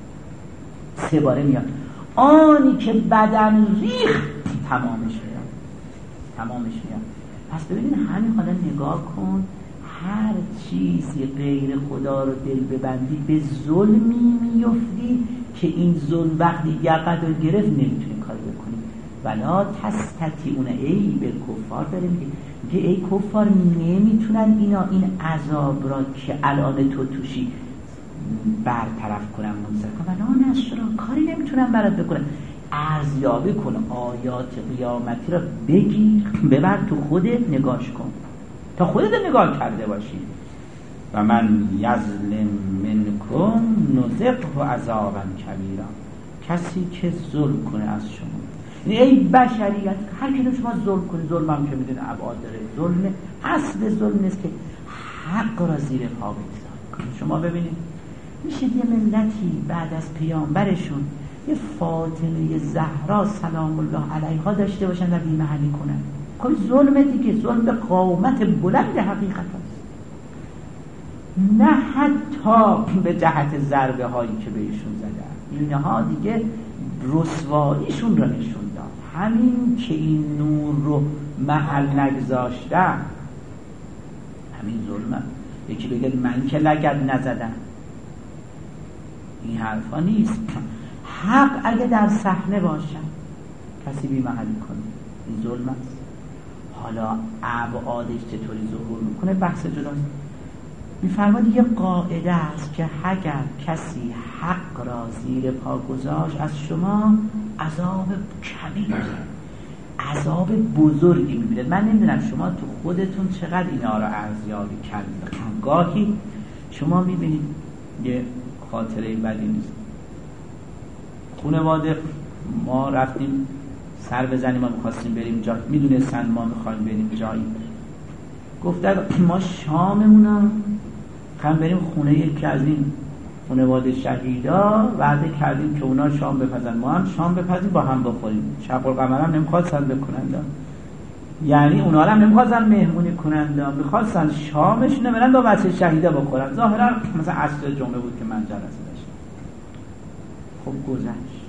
3 باره میاد. آنی که بدن ریخت تمامش میاد. پس ببینید همین، حالا نگاه کن، هر چیزی غیر خدا رو دل ببندی به ظلمی میفتی که این ظلم وقتی یقت رو گرفت نمیتونی کاری بکنی. ولا تستطیعون، ای به کفار داره میگه ای کفار نمیتونن این عذاب را که الان تو توشی برطرف کنن، منصرف کنن. ولا نشرا، کاری نمیتونن برات بکنن. ارزیابی کن آیات قیامتی را، بگیر ببر تو خودت نگاش کن تا خودت نگاه کرده باشی. و من یظلم منکم نذقه عذابا کبیرا، کسی که ظلم کنه از شما، ای بشریت، هر کی شما ظلم کنه، ظلم هم که میدونه ابعاد داره، ظلم اصل ظلم نیست که حق را زیر پا بگذار. شما ببینید میشه یه ملتی بعد از پیامبرشون یه فاطمه زهرا سلام الله علیها داشته باشن و بی‌محلی کنن. خب ظلم دیگه، ظلم به قامت بلند حقیقت هست، نه حتی به جهت ضربه هایی که بهشون زدن. اینها دیگه رسواییشون رو نشون داد. همین که این نور رو محل نگذاشتن، همین ظلمه. یکی بگه من که لگد نزدم، این حرفا نیست. حق اگه در صحنه باشن کسی بی‌محلی کنه، این ظلم است. حالا ابعادش چطوری ظهور میکنه بحث جداست. میفرماد یه قاعده است که اگر کسی حق را زیر پا گذاشت از شما عذاب کبیر، عذاب بزرگی میبینید. من نمیدونم شما تو خودتون چقدر اینا را ارزیابی کردید. گاهی شما میبینید یه خاطره بدی نیست، خانواده ما رفتیم سر بزنیم، ما میخواستیم بریم جایی، میدونستن ما میخوایم بریم جایی، گفتن ما شاممون هم بریم خونه یکی از این خانواده شهیدا، وعده کردیم که اونا شام بپزن، ما هم شام بپزیم با هم بخوریم. شق القمر هم نمیخواستن بکنن، یعنی اونا هم نمیخواستن مهمونی کنن، میخواستن شامشون برن با بچه شهیدا بخورن. ظاهرا مثلا عصر جمعه بود که من جلسه داشتم. خب گذشت.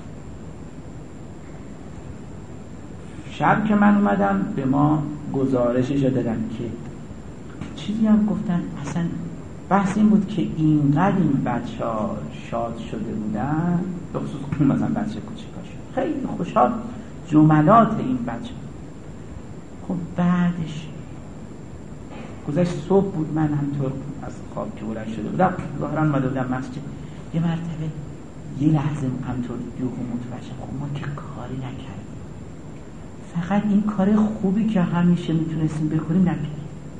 شب که من اومدم به ما گزارشش رو دادن که چیزی هم گفتن، اصلا بحث این بود که اینقدر این بچه ها شاد شده بودن، به خصوص مثلا بچه کوچیکاشون خیلی خوشحال، جملات این بچه. خب بعدش گذشت، صبح بود، من همطور از خواب که بلند شده بودم، ظاهرا اومده بودم مسجد، یه مرتبه یه لحظه همطور یهو متوجه شدم خب ما که کاری نکردیم، فقط این کار خوبی که همیشه میتونستیم بکنیم نکردیم.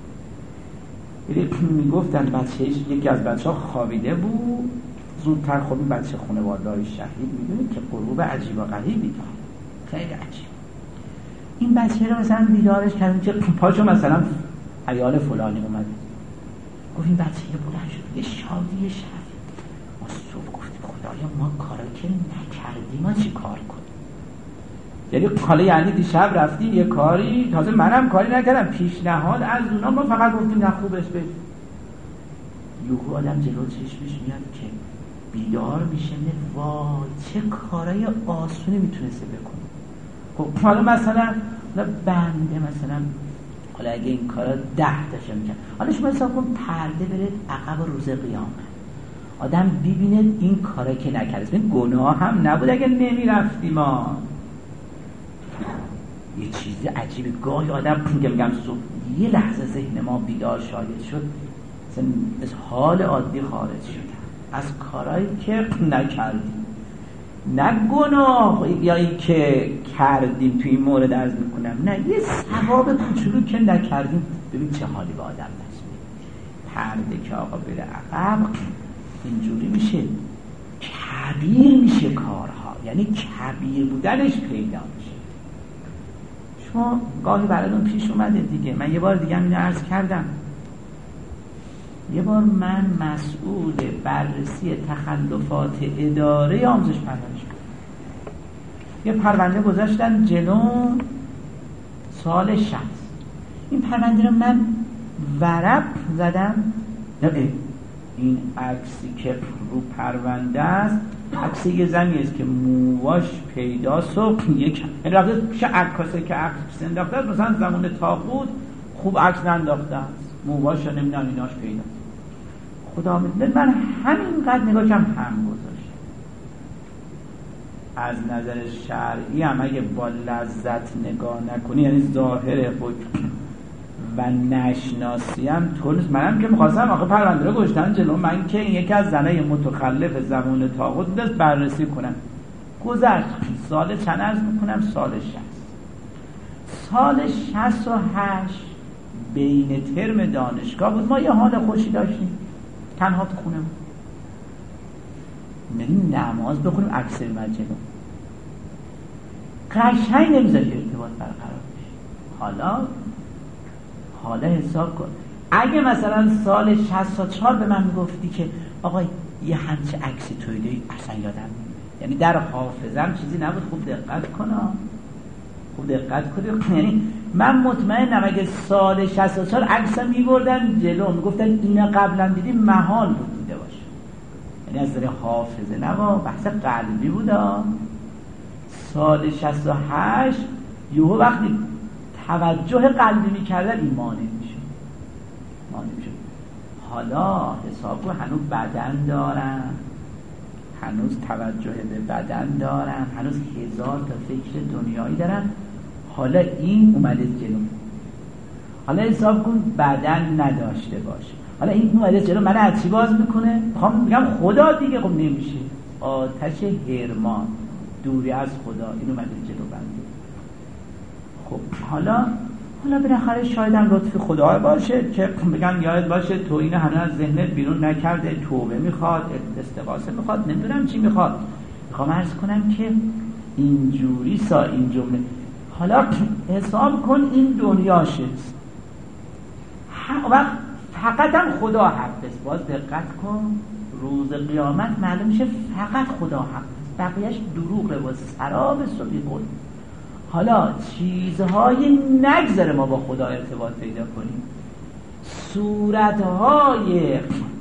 میگفتن بچهش، یکی از بچه ها خوابیده بود زودتر. خب این بچه خانواده‌های شهید میدونید که غروب عجیب و غریبی داره، خیلی عجیب. این بچه رو مثلا بیدارش کردیم که پاشو مثلا عیال فلانی اومده، گفت این بچه یه بلند شد، یه شادی شهید. ما صبح گفتیم خدایا ما کارا که نکردیم، ما چی کار کنیم؟ یعنی حالا یعنی دیشب رفتیم یه کاری، تازه منم کاری نکردم، پیشنهاد از اونا، ما فقط گفتیم نه خوبش بشه. یهو آدم جلو چشمش میاد که بیدار میشه، وای چه کارای آسونی میتونسته بکنه. خب حالا مثلا بنده مثلا حالا اگه این کارا 10 تاشو میکنه، حالا شما حساب کن پرده بره عقب روز قیامت، آدم ببینه این کارا که نکرده، این گناه هم نبود اگه نمیرفتیم. ما یه چیز عجیبه، گاهی آدم میگم صبح یه لحظه ذهن ما بیدار شاید شد، مثلا از حال عادی خارج شد، از کارهایی که نکردیم. نه گناه یا این که کردیم توی این مورد عرض میکنم، نه یه ثواب کوچولو که نکردیم. ببین چه حالی به آدم دست میده. پرده که آقا بره عقب اینجوری میشه کبیر میشه کارها، یعنی کبیر بودنش پیدا میشه. شما گاهی براتون پیش اومده دیگه، من یه بار دیگه اینو عرض کردم، یه بار من مسئول بررسی تخلفات اداره آموزش پرورش بودم. یه پرونده گذاشتن جلو سال 60. این پرونده رو من ورق زدم، این عکسی که رو پرونده است عکس یه زنی است که موهاش پیداست و یک این رفته پیش عکاسه که عکس انداخته است، مثلا زمان تاقود خوب عکس ننداخته است، موهاش نمیدونم ایناش پیداست. خدا میدونه من همینقدر نگاه کردم هم گذاشت. از نظر شرعی هم اگه با لذت نگاه نکنی، یعنی ظاهر حکم و نشناسی هم طور نیست. منم که میخواستم آخه پرونده رو گذاشتن جلو من که این یکی از زنای متخلف زمان طاغوت بوده بررسی کنم. گذشت سال چند عرض میکنم؟ سال 60. سال 68 بین ترم دانشگاه بود. ما یه حال خوشی داشتیم تنها تو خونه میریم نماز بخونیم، اکثر مجلو قشنگ نمیذاری ارتباط برقرار بشه. حالا حساب کن اگه مثلا سال 64 به من میگفتی که آقا یه همچه عکسی تویدی، اصلا یادم نمیاد، یعنی در حافظم چیزی نبود. خوب دقت کنم، خوب دقت کنید. یعنی من مطمئنم اگه سال 64 عکسم میبردن جلو میگفتن اینا قبلا دیدیم، محال بود دیده باشه. یعنی از نظر حافظه نوا بحث قلبی بودا. سال 68 یهو وقتی توجه قلبی میکردن این مانع میشه. حالا حساب کن هنوز بدن دارن، هنوز توجه به بدن دارن، هنوز هزار تا فکر دنیایی دارن. حالا این اومده جلو، حالا حساب کن بدن نداشته باشه، حالا این اومده جلو، من از چی باز میکنه؟ میخوام بگم خدا دیگه. خب نمیشه، آتش هرمان، دوری از خدا، این اومده جلو بنده. خب حالا بالاخره شاید هم لطف خدا باشه که بگن یاد باشه تو اینو هنوز از ذهنت بیرون نکرده، توبه میخواد، استغاثه میخواد، نمیدونم چی میخواد. میخوام عرض کنم که اینجوری این جمله حالا حساب کن این دنیاشه، وقت فقط هم خدا حق است. باز دقت کن روز قیامت معلوم میشه فقط خدا حق است، بقیهش دروغه و سراب صبیحون. حالا چیزهای نگذره ما با خدا ارتباط پیدا کنیم، صورتهای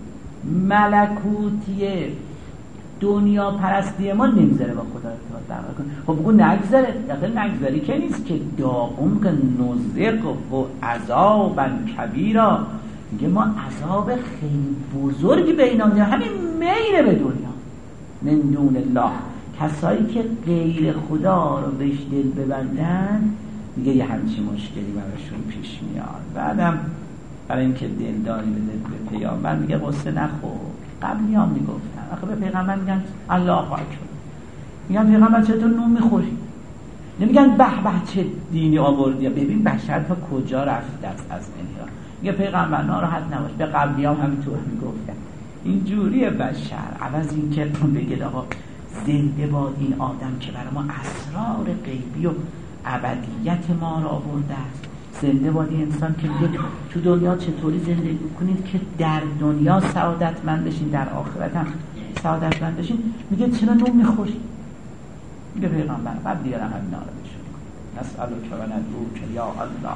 ملکوتی دنیا پرستی ما نمیذاره با خدا ارتباط برقرار کنیم. خب بگو نگذره، دقیقا نگذاری که نیست که داغم که نزق و عذابا کبیرا، میگه ما عذاب خیلی بزرگی به اینا میدیم، همین میره به دنیا من دون الله. کسایی که غیر خدا رو بهش دل ببندن میگه یه همچین مشکلی براشون پیش میاد. بعدم برای اینکه دلداری بده به پیامبر میگه قصه نخور. قبلی هم میگفتن آخه به پیغمبر میگن الله اکبر، میگن پیغمبر چطور نون میخوری؟ نمیگن به به چه دینی آوردی. ببین بشر تا کجا رفته از انحراف. میگه پیغمبر ناراحت نباش، به قبلی هم همینطور میگفتن. اینجوریه بشر. عوض این که بگه آقا زنده باد این آدم که برای ما اسرار غیبی و ابدیت ما را آورده است، زنده باد این انسان که میگه تو دنیا چطوری زندگی کنید که در دنیا سعادتمند بشین، در آخرت هم سعادتمند بشین. میگه چرا نون میخوری؟ میگه پیغمبر بعد دیگرم همینا رو بشون نسألک و ندعوک یا الله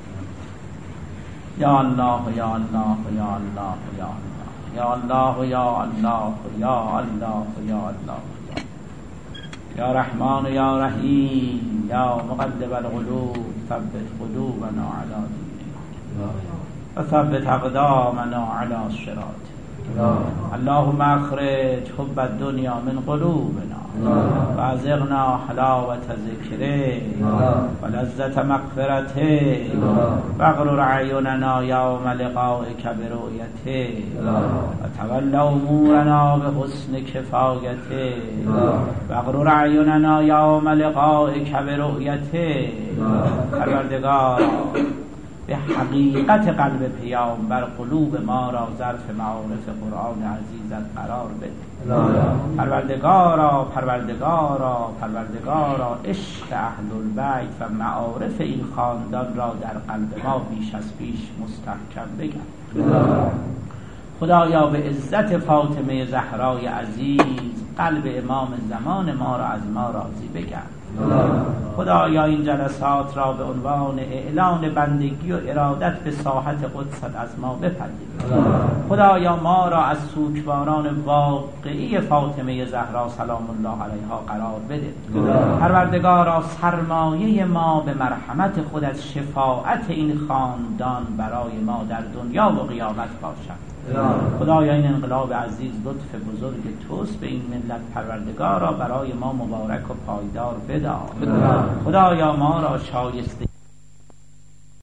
یا الله یا الله یا الله یا الله یا الله یا الله یا الله یا رحمان یا رحیم یا مقلب القلوب ثبت قلوبنا علی دینک و ثبت اقدامنا علی الصراط. اللهم اخرج حب الدنیا من قلوبنا و ازقنا حلاوت ذکره و لذت مغفرته و اغرر اعیننا یوم لقائک برؤیته و تول امورنا به حسن کفایته و اغرر اعیننا یوم لقائک برؤیته. پروردگار به حقیقت قلب پیامبر قلوب ما را ظرف معارف قرآن عزیزت قرار بده. پروردگارا پروردگارا پروردگارا عشق اهل البیت و معارف این خاندان را در قلب ما بیش از پیش مستحکم بگرد. خدایا به عزت فاطمه زهرای عزیز قلب امام زمان ما را از ما راضی بگرد. خدایا این جلسات را به عنوان اعلان بندگی و ارادت به ساحت قدست از ما بپذیر. خدایا ما را از سوگواران واقعی فاطمه زهرا سلام الله علیها قرار بده. پروردگارا سرمایه ما به مرحمت خود از شفاعت این خاندان برای ما در دنیا و قیامت باشد. خدایا این انقلاب عزیز لطف بزرگ توست به این ملت. پروردگارا برای ما مبارک و پایدار بدار. خدایا ما را شایسته